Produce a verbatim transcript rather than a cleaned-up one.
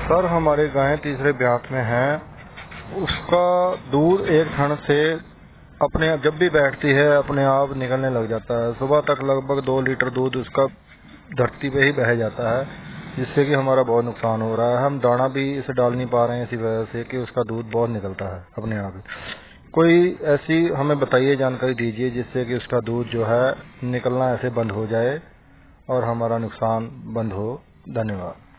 Sir हमारी गाय तीसरे ब्यात में है, उसका दूध एक क्षण से अपने जब भी बैठती है अपने आप निकलने लग जाता है। सुबह तक लगभग दो लीटर दूध उसका धरती पे ही बह जाता है, जिससे कि हमारा बहुत नुकसान हो रहा है। हम दाना भी इसे डाल नहीं पा रहे हैं इसी वजह से कि उसका दूध बहुत निकलता है अपने आप ही। कोई ऐसी हमें बताइए, जानकारी दीजिए जिससे कि उसका दूध जो है निकलना ऐसे बंद हो जाए और हमारा नुकसान बंद हो। धन्यवाद।